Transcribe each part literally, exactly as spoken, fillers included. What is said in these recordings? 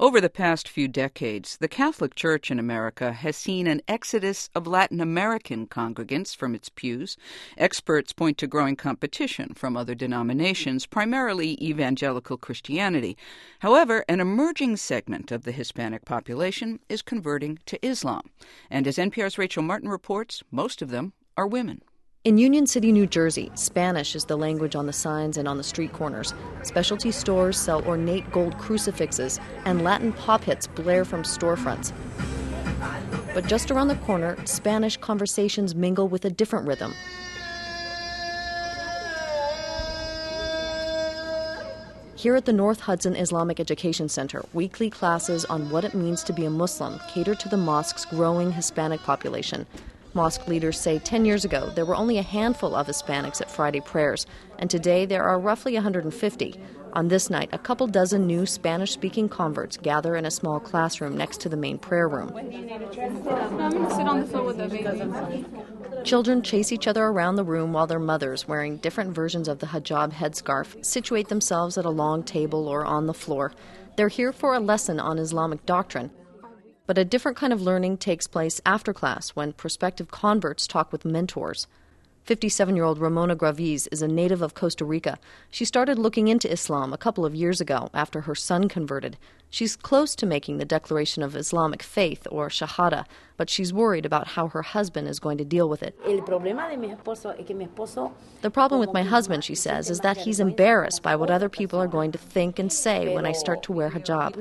Over the past few decades, the Catholic Church in America has seen an exodus of Latin American congregants from its pews. Experts point to growing competition from other denominations, primarily evangelical Christianity. However, an emerging segment of the Hispanic population is converting to Islam. And as N P R's Rachel Martin reports, most of them are women. In Union City, New Jersey, Spanish is the language on the signs and on the street corners. Specialty stores sell ornate gold crucifixes, and Latin pop hits blare from storefronts. But just around the corner, Spanish conversations mingle with a different rhythm. Here at the North Hudson Islamic Education Center, weekly classes on what it means to be a Muslim cater to the mosque's growing Hispanic population. Mosque leaders say ten years ago there were only a handful of Hispanics at Friday prayers, and today there are roughly one hundred fifty. On this night, a couple dozen new Spanish-speaking converts gather in a small classroom next to the main prayer room. Children chase each other around the room while their mothers, wearing different versions of the hijab headscarf, situate themselves at a long table or on the floor. They're here for a lesson on Islamic doctrine. But a different kind of learning takes place after class when prospective converts talk with mentors. fifty-seven-year-old Ramona Graviz is a native of Costa Rica. She started looking into Islam a couple of years ago after her son converted. She's close to making the declaration of Islamic faith, or Shahada, but she's worried about how her husband is going to deal with it. The problem with my husband, she says, is that he's embarrassed by what other people are going to think and say when I start to wear hijab.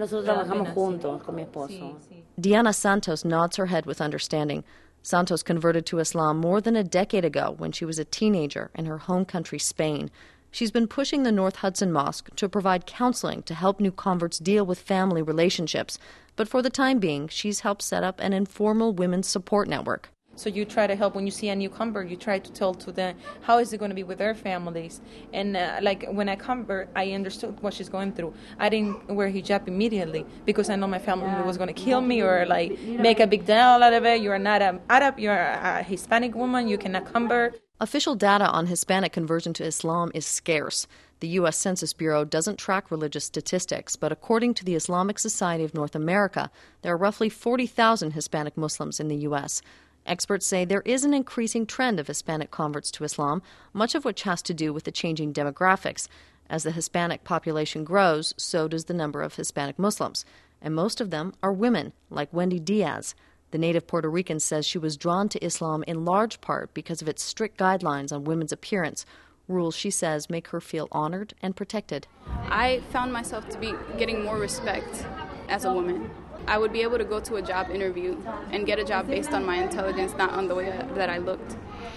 Diana Santos nods her head with understanding. Santos converted to Islam more than a decade ago when she was a teenager in her home country, Spain. She's been pushing the North Hudson Mosque to provide counseling to help new converts deal with family relationships. But for the time being, she's helped set up an informal women's support network. So you try to help when you see a new convert, you try to tell to them how is it going to be with their families. And uh, like when I convert, I understood what she's going through. I didn't wear hijab immediately because I know my family was going to kill me or like make a big deal out of it. You are not an Arab, you are a Hispanic woman, you cannot convert. Official data on Hispanic conversion to Islam is scarce. The U S Census Bureau doesn't track religious statistics, but according to the Islamic Society of North America, there are roughly forty thousand Hispanic Muslims in the U S Experts say there is an increasing trend of Hispanic converts to Islam, much of which has to do with the changing demographics. As the Hispanic population grows, so does the number of Hispanic Muslims. And most of them are women, like Wendy Diaz. The native Puerto Rican says she was drawn to Islam in large part because of its strict guidelines on women's appearance, rules she says make her feel honored and protected. I found myself to be getting more respect as a woman. I would be able to go to a job interview and get a job based on my intelligence, not on the way that I looked.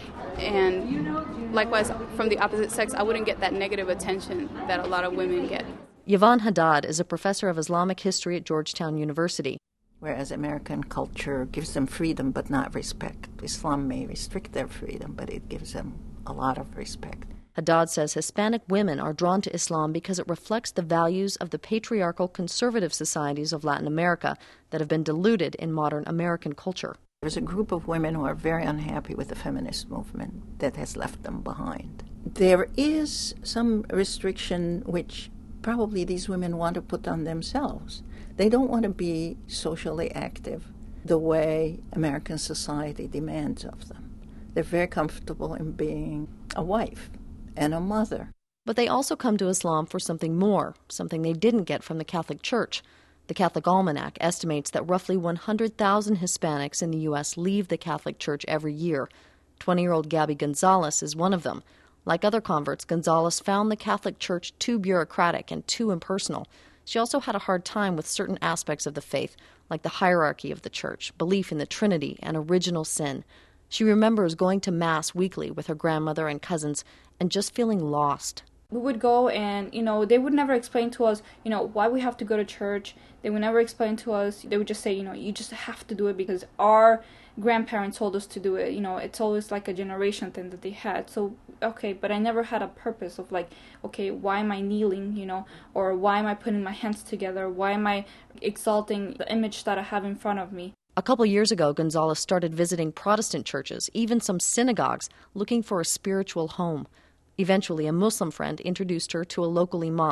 And likewise, from the opposite sex, I wouldn't get that negative attention that a lot of women get. Yvonne Haddad is a professor of Islamic history at Georgetown University. Whereas American culture gives them freedom but not respect. Islam may restrict their freedom, but it gives them a lot of respect. Haddad says Hispanic women are drawn to Islam because it reflects the values of the patriarchal conservative societies of Latin America that have been diluted in modern American culture. There's a group of women who are very unhappy with the feminist movement that has left them behind. There is some restriction which probably these women want to put on themselves. They don't want to be socially active the way American society demands of them. They're very comfortable in being a wife and a mother. But they also come to Islam for something more, something they didn't get from the Catholic Church. The Catholic Almanac estimates that roughly one hundred thousand Hispanics in the U S leave the Catholic Church every year. twenty-year-old Gabby Gonzalez is one of them. Like other converts, Gonzalez found the Catholic Church too bureaucratic and too impersonal. She also had a hard time with certain aspects of the faith, like the hierarchy of the Church, belief in the Trinity, and original sin. She remembers going to Mass weekly with her grandmother and cousins and just feeling lost. We would go and, you know, they would never explain to us, you know, why we have to go to church. They would never explain to us. They would just say, you know, you just have to do it because our grandparents told us to do it. You know, it's always like a generation thing that they had. So, okay, but I never had a purpose of like, okay, why am I kneeling, you know, or why am I putting my hands together? Why am I exalting the image that I have in front of me? A couple years ago, Gonzalez started visiting Protestant churches, even some synagogues, looking for a spiritual home. Eventually, a Muslim friend introduced her to a local imam.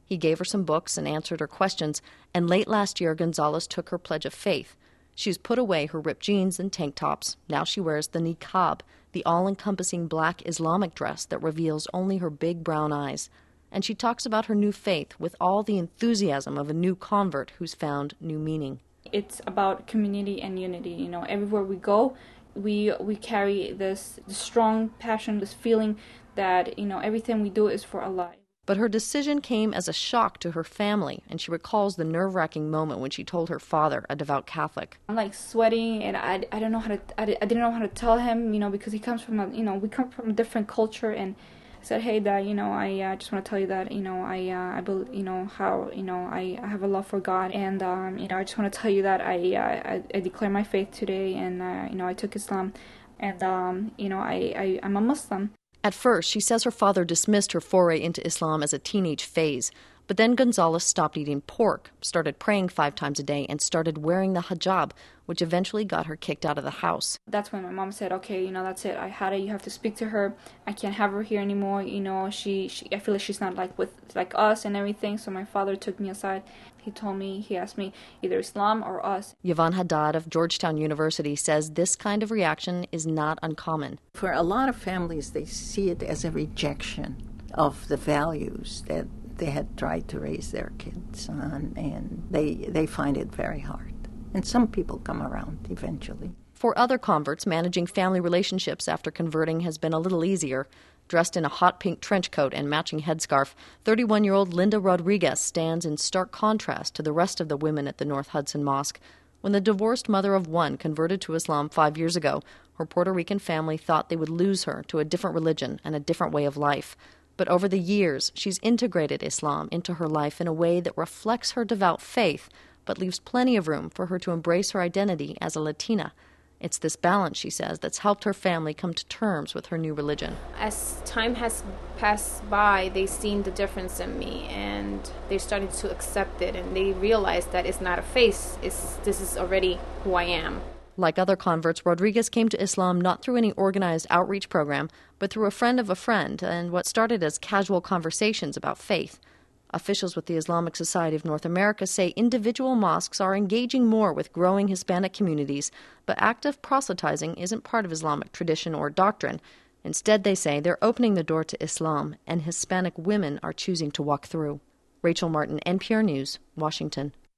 He gave her some books and answered her questions, and late last year, Gonzalez took her pledge of faith. She's put away her ripped jeans and tank tops. Now she wears the niqab, the all-encompassing black Islamic dress that reveals only her big brown eyes. And she talks about her new faith with all the enthusiasm of a new convert who's found new meaning. It's about community and unity. You know, everywhere we go, we we carry this, this strong passion, this feeling that, you know, everything we do is for Allah. But her decision came as a shock to her family, and she recalls the nerve-wracking moment when she told her father, a devout Catholic. I'm like sweating, and I, I don't know how to I, I didn't know how to tell him, you know, because he comes from a, you know, we come from a different culture, and I said, hey, Dad, you know, I uh, just want to tell you that, you know, I uh, I believe, you know, how, you know, I, I have a love for God, and um, you know, I just want to tell you that I uh, I, I declare my faith today, and uh, you know, I took Islam, and um, you know, I, I I'm a Muslim. At first, she says her father dismissed her foray into Islam as a teenage phase, but then Gonzalez stopped eating pork, started praying five times a day, and started wearing the hijab, which eventually got her kicked out of the house. That's when my mom said, okay, you know, that's it. I had it. You have to speak to her. I can't have her here anymore. You know, she, she I feel like she's not like with like us and everything. So my father took me aside. He told me, he asked me, either Islam or us. Yvonne Haddad of Georgetown University says this kind of reaction is not uncommon. For a lot of families, they see it as a rejection of the values that they had tried to raise their kids on, and they they find it very hard. And some people come around eventually. For other converts, managing family relationships after converting has been a little easier. Dressed in a hot pink trench coat and matching headscarf, thirty-one-year-old Linda Rodriguez stands in stark contrast to the rest of the women at the North Hudson Mosque. When the divorced mother of one converted to Islam five years ago, her Puerto Rican family thought they would lose her to a different religion and a different way of life. But over the years, she's integrated Islam into her life in a way that reflects her devout faith, but leaves plenty of room for her to embrace her identity as a Latina. It's this balance, she says, that's helped her family come to terms with her new religion. As time has passed by, they've seen the difference in me, and they started to accept it, and they realized that it's not a face, it's, this is already who I am. Like other converts, Rodriguez came to Islam not through any organized outreach program, but through a friend of a friend and what started as casual conversations about faith. Officials with the Islamic Society of North America say individual mosques are engaging more with growing Hispanic communities, but active proselytizing isn't part of Islamic tradition or doctrine. Instead, they say they're opening the door to Islam, and Hispanic women are choosing to walk through. Rachel Martin, N P R News, Washington.